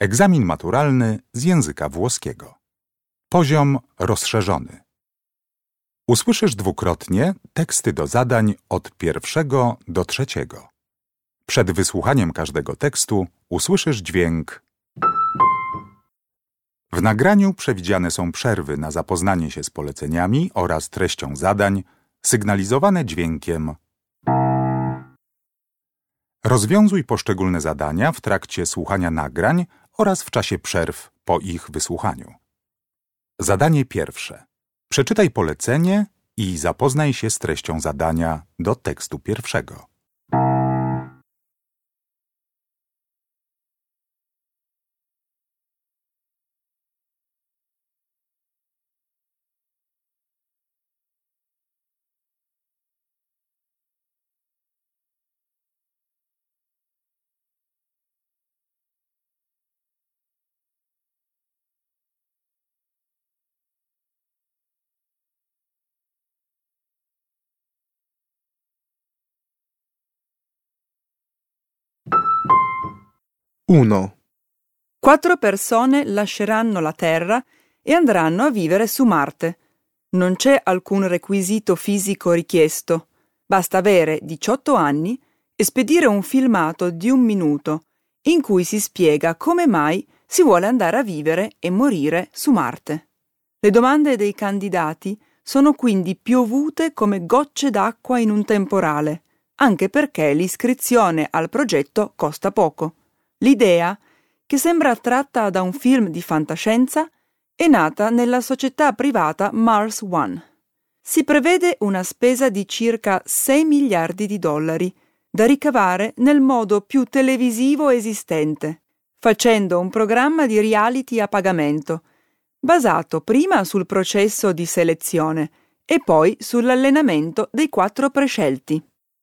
Egzamin maturalny z języka włoskiego. Poziom rozszerzony. Usłyszysz dwukrotnie teksty do zadań od 1 do 3. Przed wysłuchaniem każdego tekstu usłyszysz dźwięk. W nagraniu przewidziane są przerwy na zapoznanie się z poleceniami oraz treścią zadań, sygnalizowane dźwiękiem. Rozwiązuj poszczególne zadania w trakcie słuchania nagrań oraz w czasie przerw po ich wysłuchaniu. Zadanie pierwsze. Przeczytaj polecenie i zapoznaj się z treścią zadania do tekstu pierwszego. Uno. 4 persone lasceranno la Terra e andranno a vivere su Marte. Non c'è alcun requisito fisico richiesto. Basta avere 18 anni e spedire un filmato di 1 minuto in cui si spiega come mai si vuole andare a vivere e morire su Marte. Le domande dei candidati sono quindi piovute come gocce d'acqua in un temporale, anche perché l'iscrizione al progetto costa poco. L'idea, che sembra tratta da un film di fantascienza, è nata nella società privata Mars One. Si prevede una spesa di circa 6 miliardi di dollari, da ricavare nel modo più televisivo esistente, facendo un programma di reality a pagamento, basato prima sul processo di selezione e poi sull'allenamento dei 4 prescelti.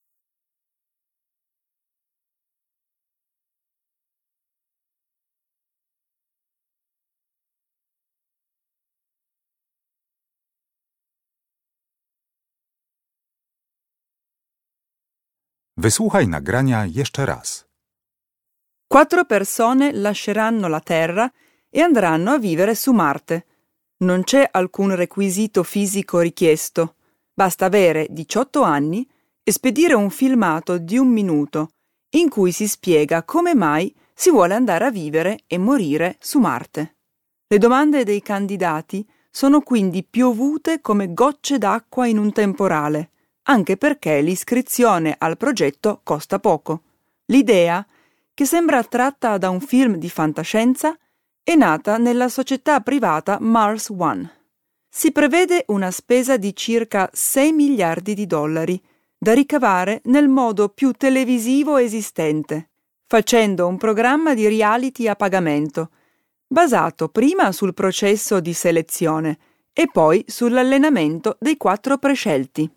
Wysłuchaj nagrania jeszcze raz. 4 persone lasceranno la Terra e andranno a vivere su Marte. Non c'è alcun requisito fisico richiesto. Basta avere 18 anni e spedire un filmato di 1 minuto in cui si spiega come mai si vuole andare a vivere e morire su Marte. Le domande dei candidati sono quindi piovute come gocce d'acqua in un temporale, anche perché l'iscrizione al progetto costa poco. L'idea, che sembra tratta da un film di fantascienza, è nata nella società privata Mars One. Si prevede una spesa di circa 6 miliardi di dollari, da ricavare nel modo più televisivo esistente, facendo un programma di reality a pagamento, basato prima sul processo di selezione e poi sull'allenamento dei 4 prescelti.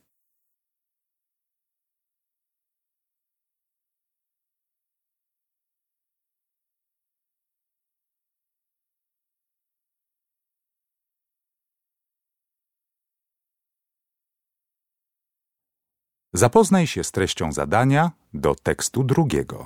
Zapoznaj się z treścią zadania do tekstu drugiego.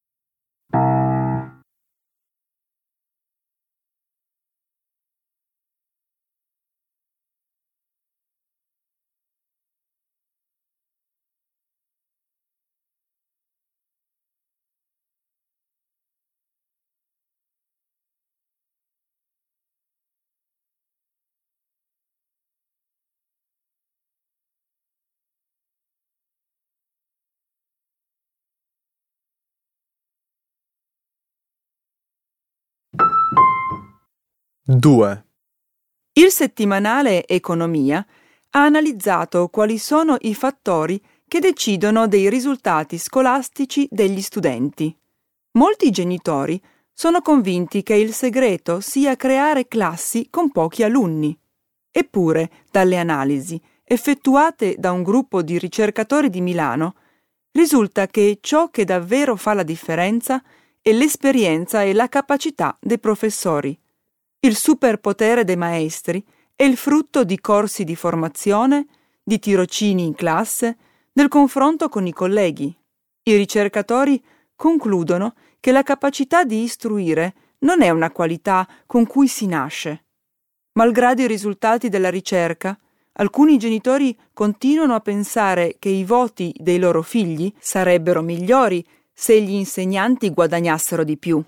Due. Il settimanale Economia ha analizzato quali sono i fattori che decidono dei risultati scolastici degli studenti. Molti genitori sono convinti che il segreto sia creare classi con pochi alunni. Eppure, dalle analisi effettuate da un gruppo di ricercatori di Milano, risulta che ciò che davvero fa la differenza è l'esperienza e la capacità dei professori. Il superpotere dei maestri è il frutto di corsi di formazione, di tirocini in classe, del confronto con i colleghi. I ricercatori concludono che la capacità di istruire non è una qualità con cui si nasce. Malgrado i risultati della ricerca, alcuni genitori continuano a pensare che i voti dei loro figli sarebbero migliori se gli insegnanti guadagnassero di più.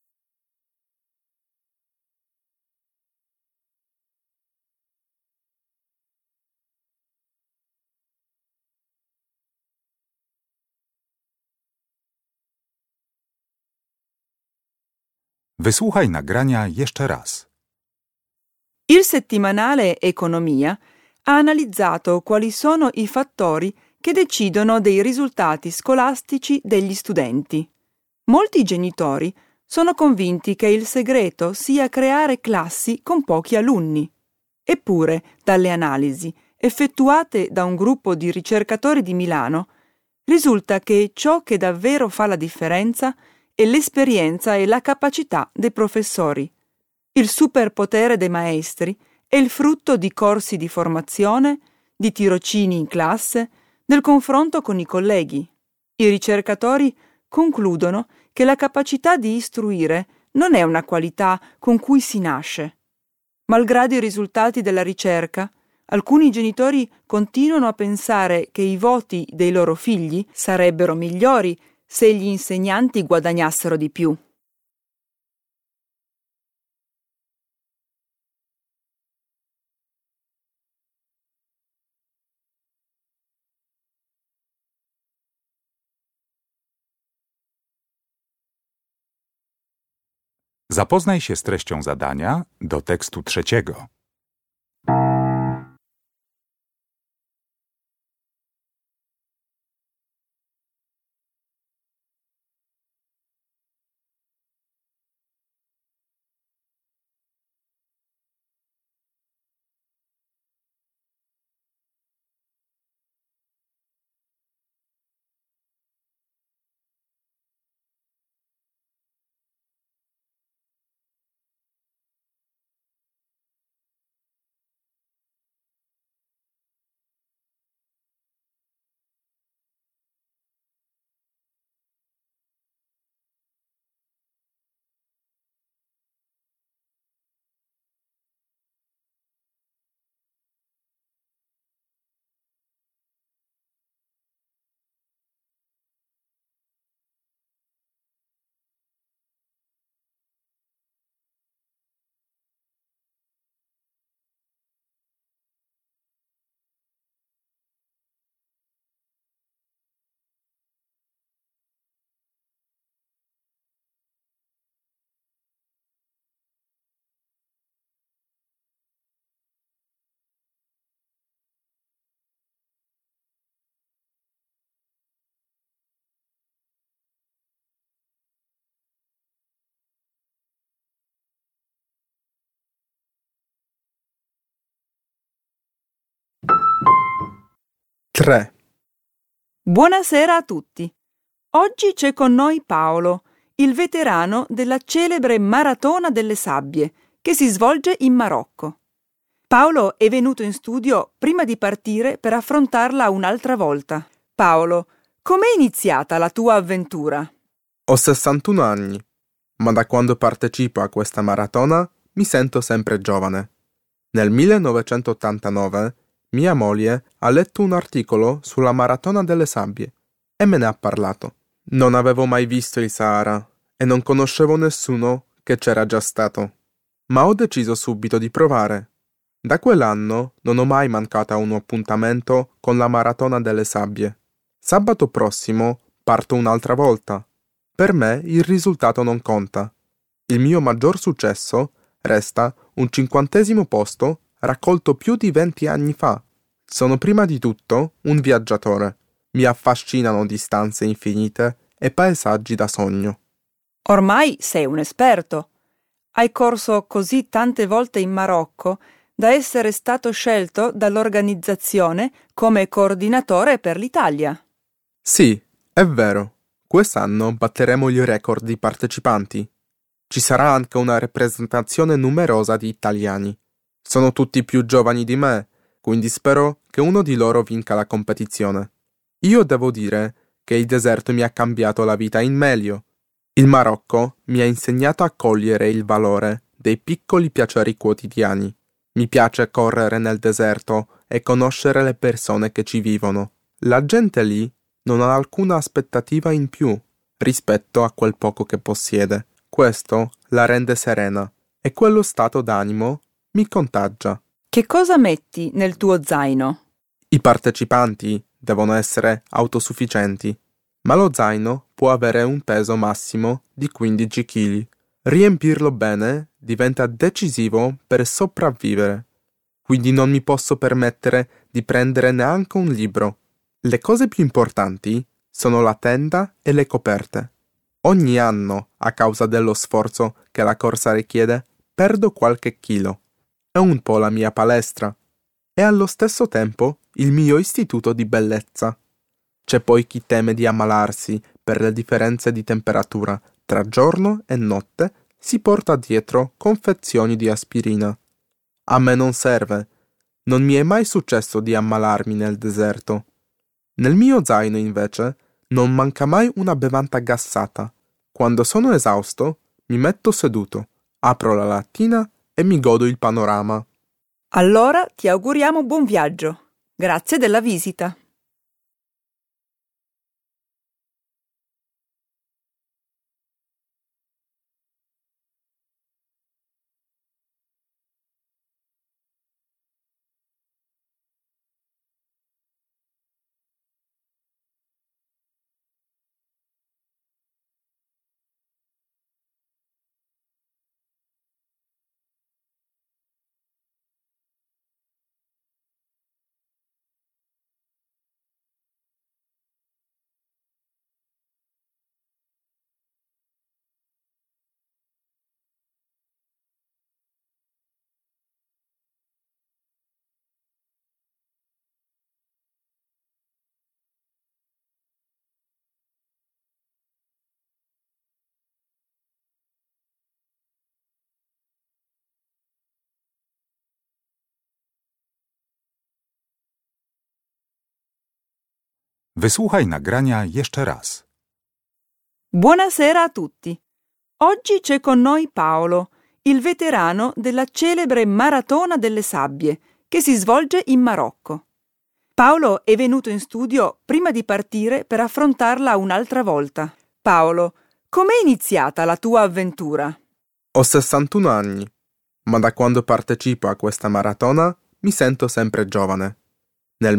Wysłuchaj nagrania jeszcze raz. Il settimanale Economia ha analizzato quali sono i fattori che decidono dei risultati scolastici degli studenti. Molti genitori sono convinti che il segreto sia creare classi con pochi alunni. Eppure, dalle analisi effettuate da un gruppo di ricercatori di Milano, risulta che ciò che davvero fa la differenza è l'esperienza e la capacità dei professori. Il superpotere dei maestri è il frutto di corsi di formazione, di tirocini in classe, del confronto con i colleghi. I ricercatori concludono che la capacità di istruire non è una qualità con cui si nasce. Malgrado i risultati della ricerca, alcuni genitori continuano a pensare che i voti dei loro figli sarebbero migliori se gli insegnanti guadagnassero di più. Zapoznaj się z treścią zadania do tekstu trzeciego. Tre. Buonasera a tutti. Oggi c'è con noi Paolo, il veterano della celebre Maratona delle Sabbie, che si svolge in Marocco. Paolo è venuto in studio prima di partire per affrontarla un'altra volta. Paolo, com'è iniziata la tua avventura? Ho 61 anni, ma da quando partecipo a questa maratona mi sento sempre giovane. Nel 1989 mia moglie ha letto un articolo sulla Maratona delle Sabbie e me ne ha parlato. Non avevo mai visto il Sahara e non conoscevo nessuno che c'era già stato, ma ho deciso subito di provare. Da quell'anno non ho mai mancato a un appuntamento con la Maratona delle Sabbie. Sabato prossimo parto un'altra volta. Per me il risultato non conta. Il mio maggior successo resta un 50° posto raccolto più di 20 anni fa. Sono prima di tutto un viaggiatore. Mi affascinano distanze infinite e paesaggi da sogno. Ormai sei un esperto. Hai corso così tante volte in Marocco da essere stato scelto dall'organizzazione come coordinatore per l'Italia. Sì, è vero. Quest'anno batteremo il record di partecipanti. Ci sarà anche una rappresentazione numerosa di italiani. Sono tutti più giovani di me, quindi spero che uno di loro vinca la competizione. Io devo dire che il deserto mi ha cambiato la vita in meglio. Il Marocco mi ha insegnato a cogliere il valore dei piccoli piaceri quotidiani. Mi piace correre nel deserto e conoscere le persone che ci vivono. La gente lì non ha alcuna aspettativa in più rispetto a quel poco che possiede. Questo la rende serena e quello stato d'animo mi contagia. Che cosa metti nel tuo zaino? I partecipanti devono essere autosufficienti, ma lo zaino può avere un peso massimo di 15 kg. Riempirlo bene diventa decisivo per sopravvivere, quindi non mi posso permettere di prendere neanche un libro. Le cose più importanti sono la tenda e le coperte. Ogni anno, a causa dello sforzo che la corsa richiede, perdo qualche chilo. È un po' la mia palestra e allo stesso tempo il mio istituto di bellezza. C'è poi chi teme di ammalarsi per le differenze di temperatura tra giorno e notte, si porta dietro confezioni di aspirina. A me non serve. Non mi è mai successo di ammalarmi nel deserto. Nel mio zaino, invece, non manca mai una bevanda gassata. Quando sono esausto, mi metto seduto, apro la lattina e mi godo il panorama. Allora ti auguriamo buon viaggio. Grazie della visita. Wysłuchaj nagrania jeszcze raz. Buonasera a tutti. Oggi c'è con noi Paolo, il veterano della celebre Maratona delle Sabbie, che si svolge in Marocco. Paolo è venuto in studio prima di partire per affrontarla un'altra volta. Paolo, com'è iniziata la tua avventura? Ho 61 anni, ma da quando partecipo a questa maratona mi sento sempre giovane. Nel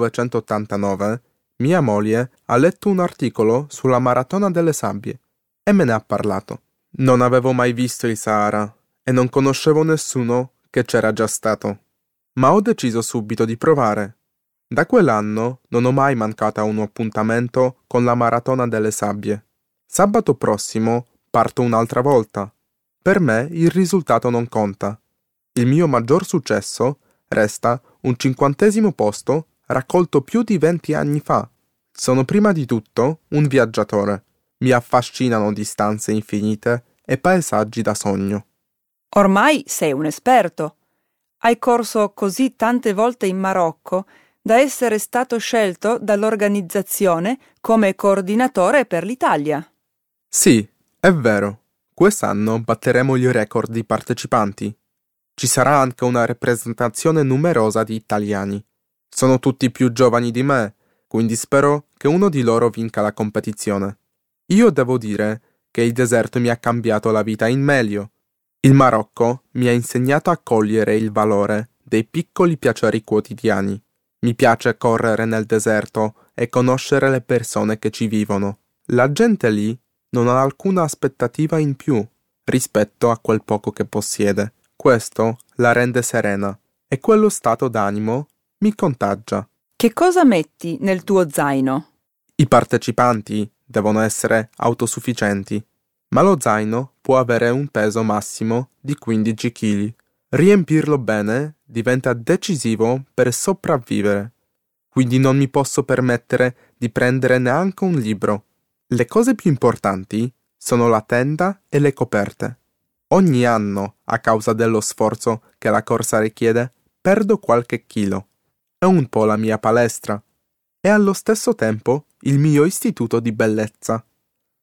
1989 mia moglie ha letto un articolo sulla Maratona delle Sabbie e me ne ha parlato. Non avevo mai visto il Sahara e non conoscevo nessuno che c'era già stato, ma ho deciso subito di provare. Da quell'anno non ho mai mancato a un appuntamento con la Maratona delle Sabbie. Sabato prossimo parto un'altra volta. Per me il risultato non conta. Il mio maggior successo resta un 50° posto raccolto più di 20 anni fa. Sono prima di tutto un viaggiatore. Mi affascinano distanze infinite e paesaggi da sogno. Ormai sei un esperto. Hai corso così tante volte in Marocco da essere stato scelto dall'organizzazione come coordinatore per l'Italia. Sì, è vero. Quest'anno batteremo il record di partecipanti. Ci sarà anche una rappresentazione numerosa di italiani. Sono tutti più giovani di me, quindi spero che uno di loro vinca la competizione. Io devo dire che il deserto mi ha cambiato la vita in meglio. Il Marocco mi ha insegnato a cogliere il valore dei piccoli piaceri quotidiani. Mi piace correre nel deserto e conoscere le persone che ci vivono. La gente lì non ha alcuna aspettativa in più rispetto a quel poco che possiede. Questo la rende serena e quello stato d'animo mi contagia. Che cosa metti nel tuo zaino? I partecipanti devono essere autosufficienti, ma lo zaino può avere un peso massimo di 15 kg. Riempirlo bene diventa decisivo per sopravvivere, quindi non mi posso permettere di prendere neanche un libro. Le cose più importanti sono la tenda e le coperte. Ogni anno, a causa dello sforzo che la corsa richiede, perdo qualche chilo. È un po' la mia palestra e allo stesso tempo il mio istituto di bellezza.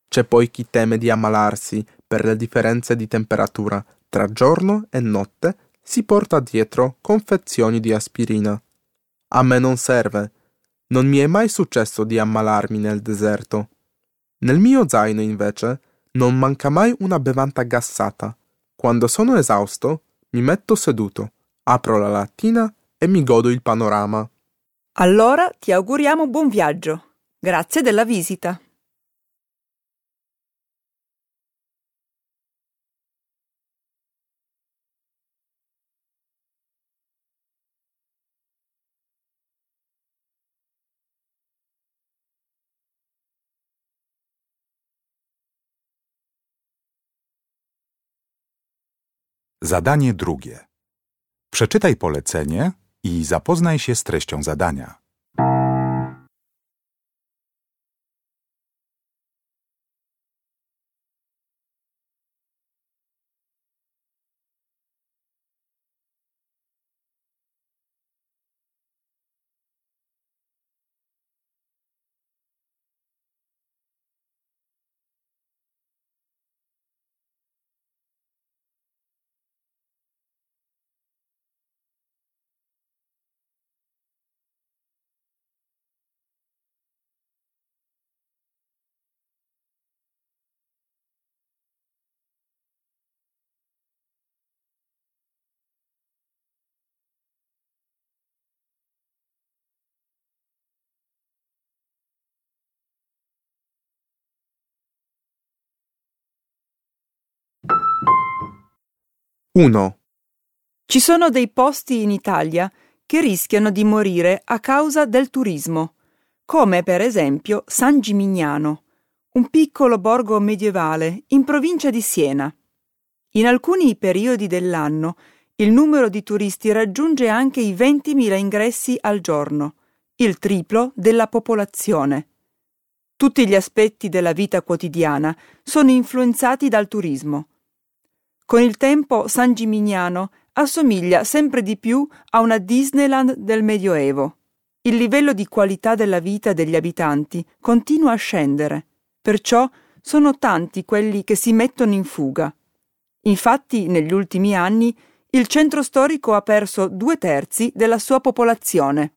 C'è poi chi teme di ammalarsi per le differenze di temperatura tra giorno e notte, si porta dietro confezioni di aspirina. A me non serve. Non mi è mai successo di ammalarmi nel deserto. Nel mio zaino, invece, non manca mai una bevanda gassata. Quando sono esausto, mi metto seduto, apro la lattina e mi godo il panorama. Allora ti auguriamo buon viaggio. Grazie della visita. Zadanie drugie. Przeczytaj polecenie i zapoznaj się z treścią zadania. Uno. Ci sono dei posti in Italia che rischiano di morire a causa del turismo, come per esempio San Gimignano, un piccolo borgo medievale in provincia di Siena. In alcuni periodi dell'anno il numero di turisti raggiunge anche i 20.000 ingressi al giorno, il triplo della popolazione. Tutti gli aspetti della vita quotidiana sono influenzati dal turismo. Con il tempo San Gimignano assomiglia sempre di più a una Disneyland del Medioevo. Il livello di qualità della vita degli abitanti continua a scendere, perciò sono tanti quelli che si mettono in fuga. Infatti, negli ultimi anni, il centro storico ha perso 2/3 della sua popolazione.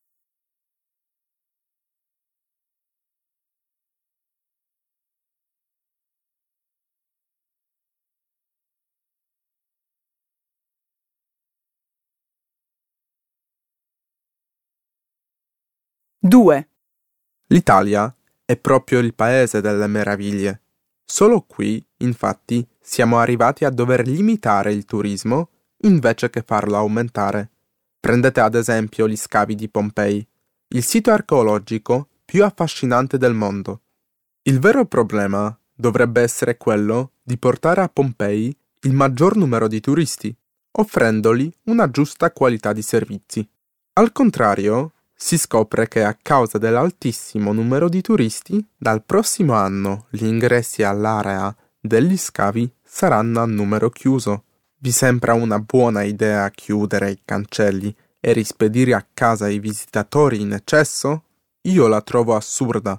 Due. L'Italia è proprio il paese delle meraviglie. Solo qui, infatti, siamo arrivati a dover limitare il turismo invece che farlo aumentare. Prendete ad esempio gli scavi di Pompei, il sito archeologico più affascinante del mondo. Il vero problema dovrebbe essere quello di portare a Pompei il maggior numero di turisti, offrendogli una giusta qualità di servizi. Al contrario, si scopre che a causa dell'altissimo numero di turisti, dal prossimo anno gli ingressi all'area degli scavi saranno a numero chiuso. Vi sembra una buona idea chiudere i cancelli e rispedire a casa i visitatori in eccesso? Io la trovo assurda.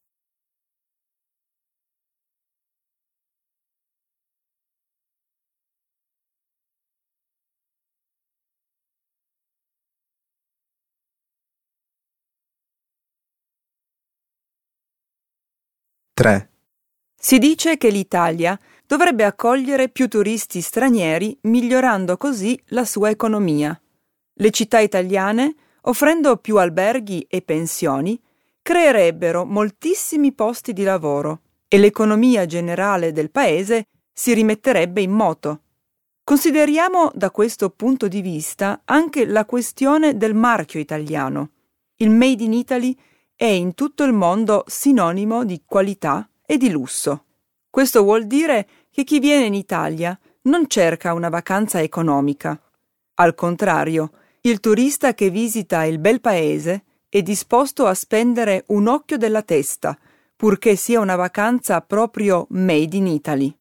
Tre. Si dice che l'Italia dovrebbe accogliere più turisti stranieri, migliorando così la sua economia. Le città italiane, offrendo più alberghi e pensioni, creerebbero moltissimi posti di lavoro e l'economia generale del paese si rimetterebbe in moto. Consideriamo da questo punto di vista anche la questione del marchio italiano. Il Made in Italy è in tutto il mondo sinonimo di qualità e di lusso. Questo vuol dire che chi viene in Italia non cerca una vacanza economica. Al contrario, il turista che visita il bel paese è disposto a spendere un occhio della testa, purché sia una vacanza proprio Made in Italy.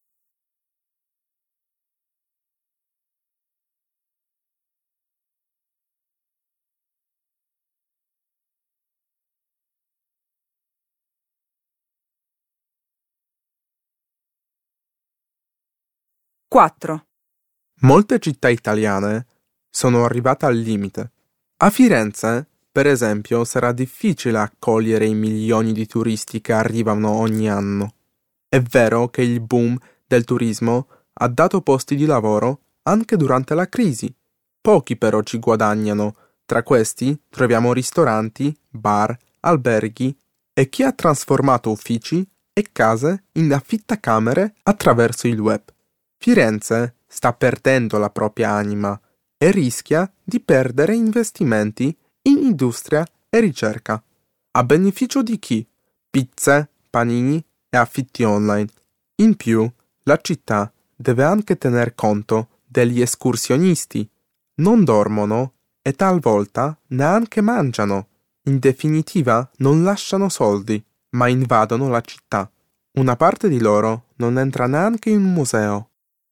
4. Molte città italiane sono arrivate al limite. A Firenze, per esempio, sarà difficile accogliere i milioni di turisti che arrivano ogni anno. È vero che il boom del turismo ha dato posti di lavoro anche durante la crisi. Pochi però ci guadagnano. Tra questi troviamo ristoranti, bar, alberghi e chi ha trasformato uffici e case in affittacamere attraverso il web. Firenze sta perdendo la propria anima e rischia di perdere investimenti in industria e ricerca. A beneficio di chi? Pizze, panini e affitti online. In più, la città deve anche tener conto degli escursionisti. Non dormono e talvolta neanche mangiano. In definitiva, non lasciano soldi, ma invadono la città. Una parte di loro non entra neanche in un museo.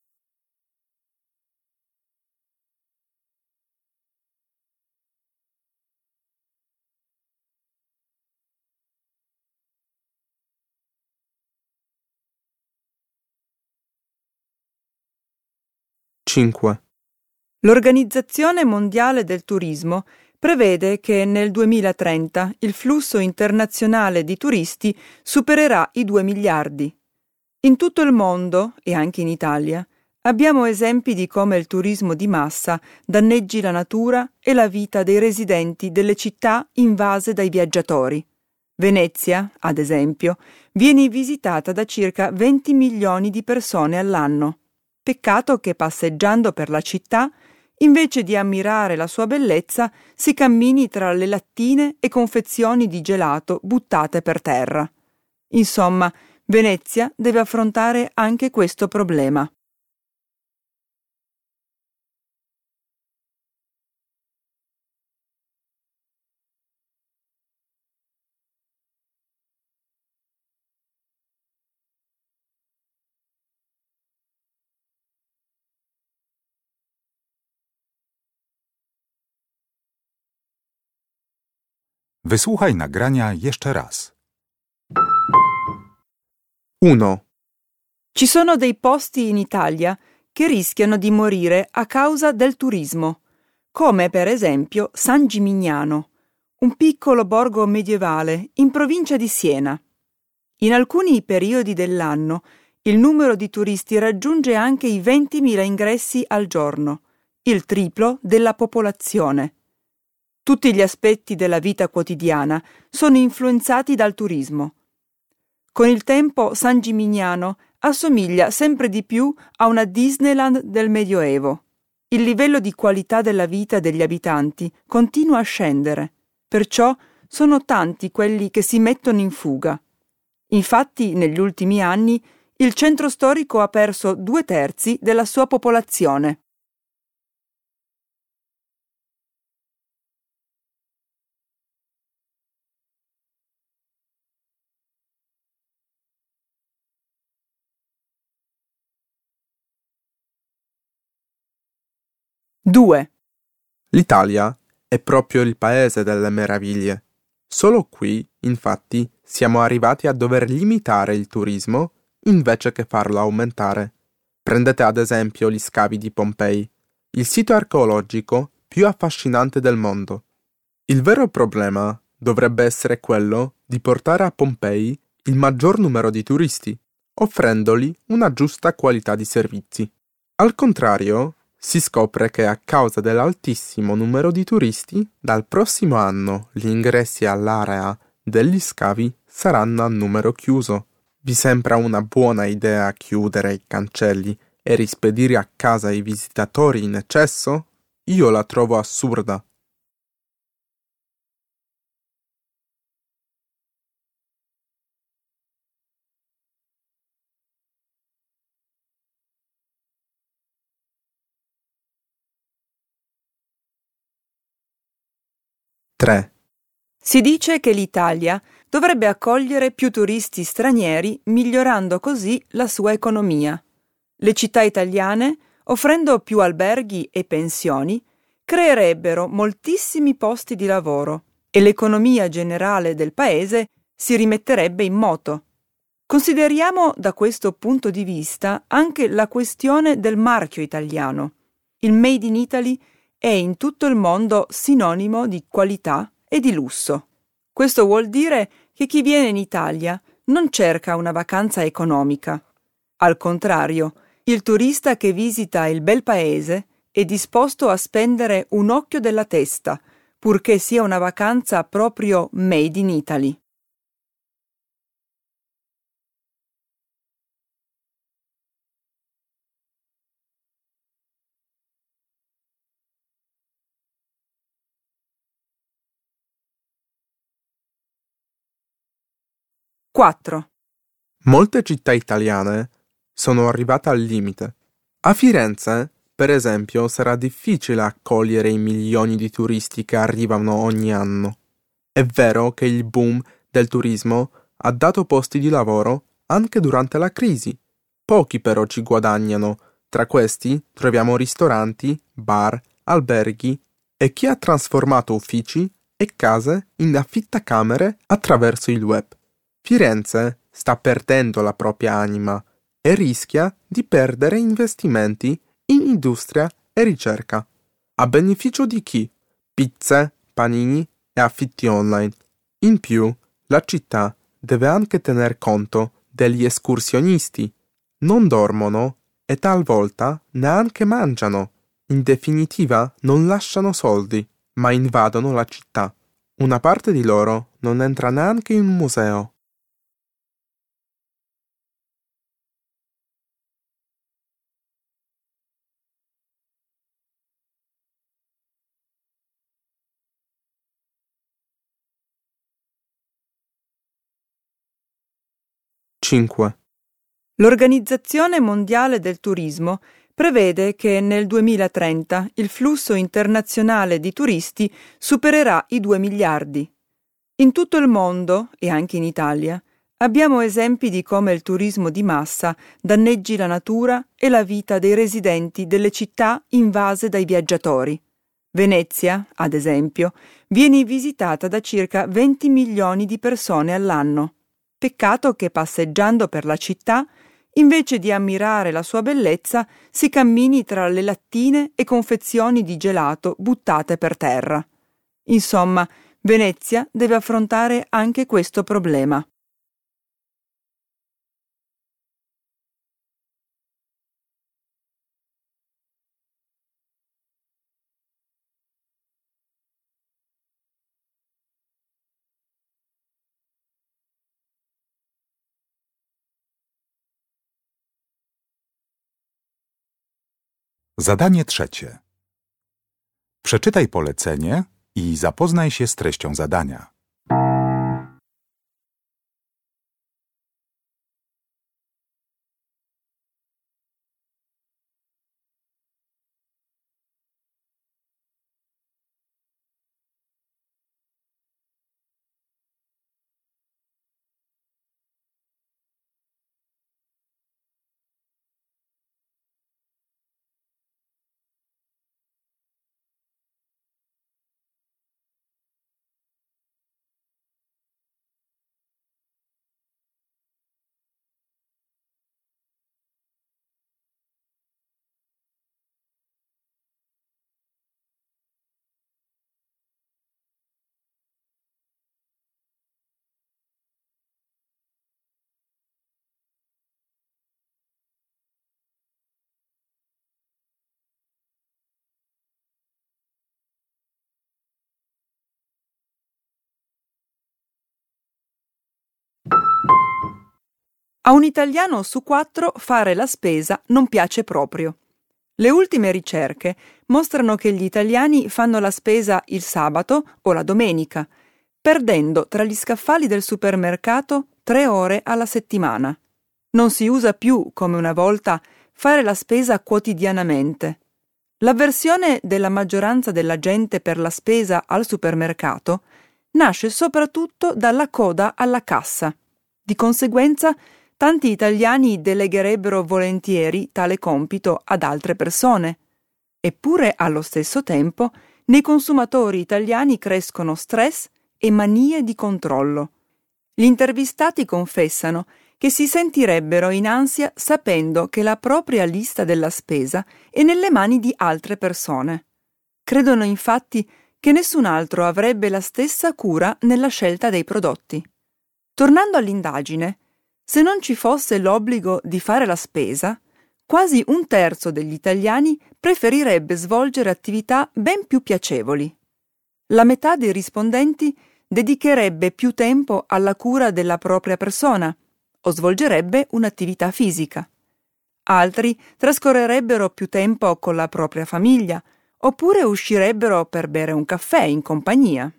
Cinque. L'Organizzazione Mondiale del Turismo prevede che nel 2030 il flusso internazionale di turisti supererà i 2 miliardi. In tutto il mondo, e anche in Italia, abbiamo esempi di come il turismo di massa danneggi la natura e la vita dei residenti delle città invase dai viaggiatori. Venezia, ad esempio, viene visitata da circa 20 milioni di persone all'anno. Peccato che passeggiando per la città, invece di ammirare la sua bellezza, si cammini tra le lattine e confezioni di gelato buttate per terra. Insomma, Venezia deve affrontare anche questo problema. Wysłuchaj nagrania jeszcze raz. 1. Ci sono dei posti in Italia che rischiano di morire a causa del turismo, come per esempio San Gimignano, un piccolo borgo medievale in provincia di Siena. In alcuni periodi dell'anno il numero di turisti raggiunge anche i 20.000 ingressi al giorno, il triplo della popolazione. Tutti gli aspetti della vita quotidiana sono influenzati dal turismo. Con il tempo San Gimignano assomiglia sempre di più a una Disneyland del Medioevo. Il livello di qualità della vita degli abitanti continua a scendere, perciò sono tanti quelli che si mettono in fuga. Infatti, negli ultimi anni, il centro storico ha perso 2/3 della sua popolazione. Due. L'Italia è proprio il paese delle meraviglie. Solo qui, infatti, siamo arrivati a dover limitare il turismo invece che farlo aumentare. Prendete ad esempio gli scavi di Pompei, il sito archeologico più affascinante del mondo. Il vero problema dovrebbe essere quello di portare a Pompei il maggior numero di turisti, offrendogli una giusta qualità di servizi. Al contrario, si scopre che a causa dell'altissimo numero di turisti, dal prossimo anno gli ingressi all'area degli scavi saranno a numero chiuso. Vi sembra una buona idea chiudere i cancelli e rispedire a casa i visitatori in eccesso? Io la trovo assurda. Tre. Si dice che l'Italia dovrebbe accogliere più turisti stranieri, migliorando così la sua economia. Le città italiane, offrendo più alberghi e pensioni, creerebbero moltissimi posti di lavoro e l'economia generale del paese si rimetterebbe in moto. Consideriamo da questo punto di vista anche la questione del marchio italiano. Il Made in Italy è in tutto il mondo sinonimo di qualità e di lusso. Questo vuol dire che chi viene in Italia non cerca una vacanza economica. Al contrario, il turista che visita il bel paese è disposto a spendere un occhio della testa, purché sia una vacanza proprio Made in Italy. Quattro. Molte città italiane sono arrivate al limite. A Firenze, per esempio, sarà difficile accogliere i milioni di turisti che arrivano ogni anno. È vero che il boom del turismo ha dato posti di lavoro anche durante la crisi. Pochi però ci guadagnano. Tra questi troviamo ristoranti, bar, alberghi e chi ha trasformato uffici e case in affittacamere attraverso il web. Firenze sta perdendo la propria anima e rischia di perdere investimenti in industria e ricerca. A beneficio di chi? Pizze, panini e affitti online. In più, la città deve anche tener conto degli escursionisti. Non dormono e talvolta neanche mangiano. In definitiva, non lasciano soldi, ma invadono la città. Una parte di loro non entra neanche in un museo. Cinque. L'Organizzazione Mondiale del Turismo prevede che nel 2030 il flusso internazionale di turisti supererà i 2 miliardi. In tutto il mondo, e anche in Italia, abbiamo esempi di come il turismo di massa danneggi la natura e la vita dei residenti delle città invase dai viaggiatori. Venezia, ad esempio, viene visitata da circa 20 milioni di persone all'anno. Peccato che passeggiando per la città, invece di ammirare la sua bellezza, si cammini tra le lattine e confezioni di gelato buttate per terra. Insomma, Venezia deve affrontare anche questo problema. Zadanie trzecie. Przeczytaj polecenie i zapoznaj się z treścią zadania. A un italiano su 4 fare la spesa non piace proprio. Le ultime ricerche mostrano che gli italiani fanno la spesa il sabato o la domenica, perdendo tra gli scaffali del supermercato 3 ore alla settimana. Non si usa più, come una volta, fare la spesa quotidianamente. L'avversione della maggioranza della gente per la spesa al supermercato nasce soprattutto dalla coda alla cassa. Di conseguenza, tanti italiani delegherebbero volentieri tale compito ad altre persone. Eppure, allo stesso tempo, nei consumatori italiani crescono stress e manie di controllo. Gli intervistati confessano che si sentirebbero in ansia sapendo che la propria lista della spesa è nelle mani di altre persone. Credono infatti che nessun altro avrebbe la stessa cura nella scelta dei prodotti. Tornando all'indagine, se non ci fosse l'obbligo di fare la spesa, quasi un terzo degli italiani preferirebbe svolgere attività ben più piacevoli. La metà dei rispondenti dedicherebbe più tempo alla cura della propria persona o svolgerebbe un'attività fisica. Altri trascorrerebbero più tempo con la propria famiglia oppure uscirebbero per bere un caffè in compagnia.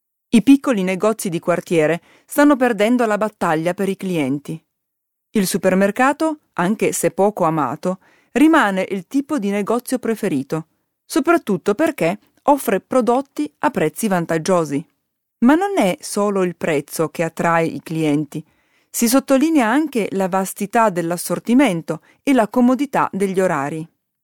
I piccoli negozi di quartiere stanno perdendo la battaglia per i clienti. Il supermercato, anche se poco amato, rimane il tipo di negozio preferito, soprattutto perché offre prodotti a prezzi vantaggiosi. Ma non è solo il prezzo che attrae i clienti. Si sottolinea anche la vastità dell'assortimento e la comodità degli orari.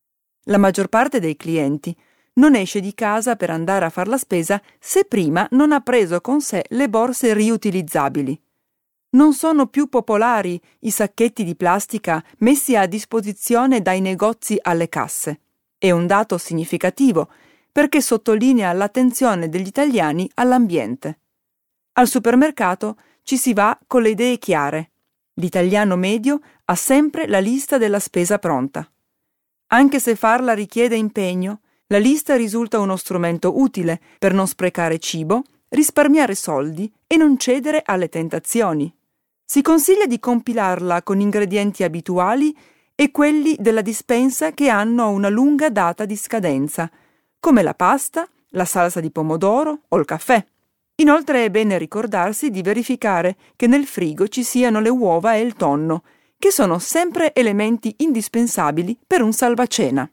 La maggior parte dei clienti non esce di casa per andare a far la spesa se prima non ha preso con sé le borse riutilizzabili. Non sono più popolari i sacchetti di plastica messi a disposizione dai negozi alle casse. È un dato significativo perché sottolinea l'attenzione degli italiani all'ambiente. Al supermercato ci si va con le idee chiare. L'italiano medio ha sempre la lista della spesa pronta. Anche se farla richiede impegno, la lista risulta uno strumento utile per non sprecare cibo, risparmiare soldi e non cedere alle tentazioni. Si consiglia di compilarla con ingredienti abituali e quelli della dispensa che hanno una lunga data di scadenza, come la pasta, la salsa di pomodoro o il caffè. Inoltre è bene ricordarsi di verificare che nel frigo ci siano le uova e il tonno, che sono sempre elementi indispensabili per un salvacena.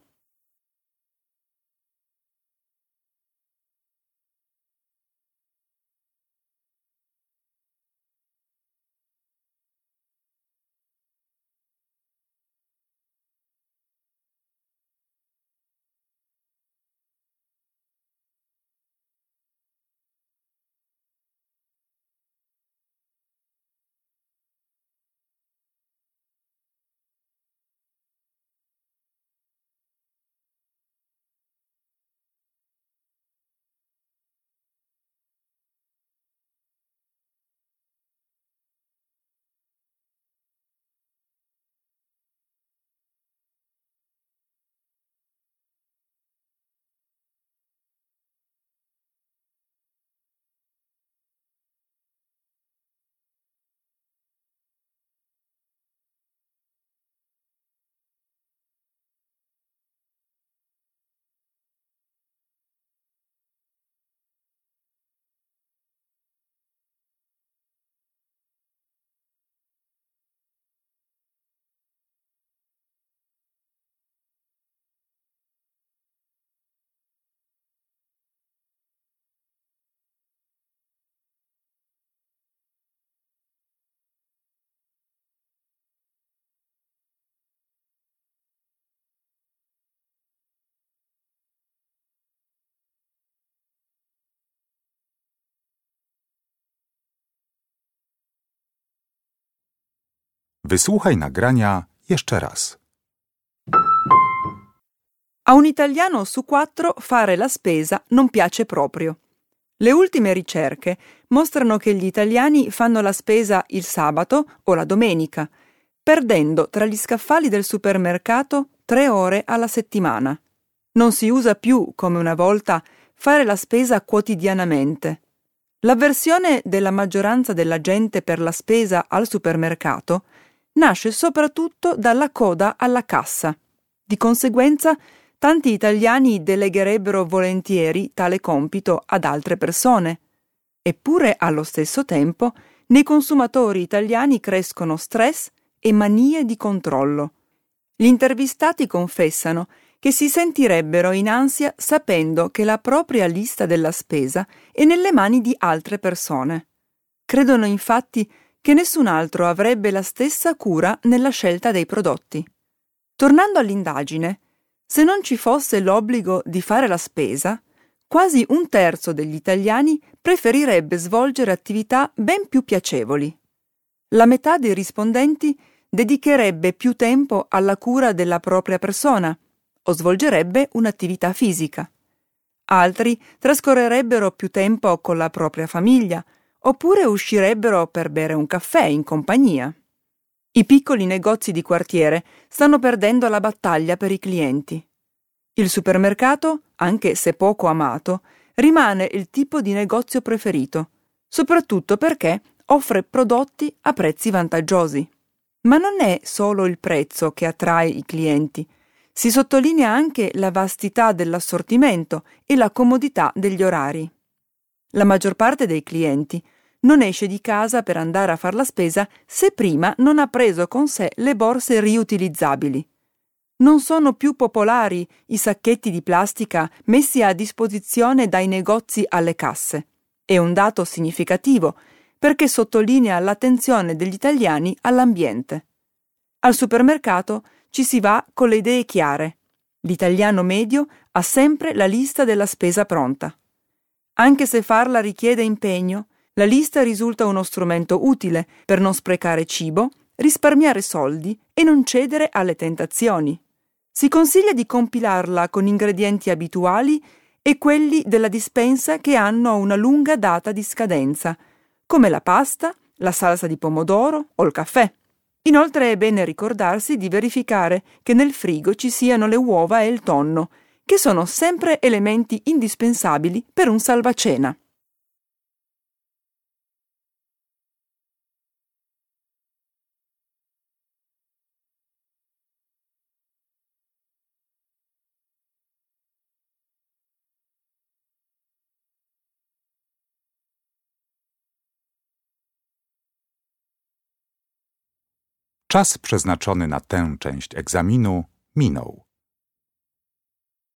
Wysłuchaj nagrania jeszcze raz. A un italiano su 4 fare la spesa non piace proprio. Le ultime ricerche mostrano che gli italiani fanno la spesa il sabato o la domenica, perdendo tra gli scaffali del supermercato 3 ore alla settimana. Non si usa più, come una volta, fare la spesa quotidianamente. L'avversione della maggioranza della gente per la spesa al supermercato nasce soprattutto dalla coda alla cassa. Di conseguenza, tanti italiani delegherebbero volentieri tale compito ad altre persone. Eppure, allo stesso tempo, nei consumatori italiani crescono stress e manie di controllo. Gli intervistati confessano che si sentirebbero in ansia sapendo che la propria lista della spesa è nelle mani di altre persone. Credono infatti che nessun altro avrebbe la stessa cura nella scelta dei prodotti. Tornando all'indagine, se non ci fosse l'obbligo di fare la spesa, quasi un terzo degli italiani preferirebbe svolgere attività ben più piacevoli. La metà dei rispondenti dedicherebbe più tempo alla cura della propria persona o svolgerebbe un'attività fisica. Altri trascorrerebbero più tempo con la propria famiglia oppure uscirebbero per bere un caffè in compagnia. I piccoli negozi di quartiere stanno perdendo la battaglia per i clienti. Il supermercato, anche se poco amato, rimane il tipo di negozio preferito, soprattutto perché offre prodotti a prezzi vantaggiosi. Ma non è solo il prezzo che attrae i clienti. Si sottolinea anche la vastità dell'assortimento e la comodità degli orari. La maggior parte dei clienti non esce di casa per andare a far la spesa se prima non ha preso con sé le borse riutilizzabili. Non sono più popolari i sacchetti di plastica messi a disposizione dai negozi alle casse. È un dato significativo perché sottolinea l'attenzione degli italiani all'ambiente. Al supermercato ci si va con le idee chiare. L'italiano medio ha sempre la lista della spesa pronta. Anche se farla richiede impegno, la lista risulta uno strumento utile per non sprecare cibo, risparmiare soldi e non cedere alle tentazioni. Si consiglia di compilarla con ingredienti abituali e quelli della dispensa che hanno una lunga data di scadenza, come la pasta, la salsa di pomodoro o il caffè. Inoltre è bene ricordarsi di verificare che nel frigo ci siano le uova e il tonno, che sono sempre elementi indispensabili per un salvacena. Czas przeznaczony na tę część egzaminu minął.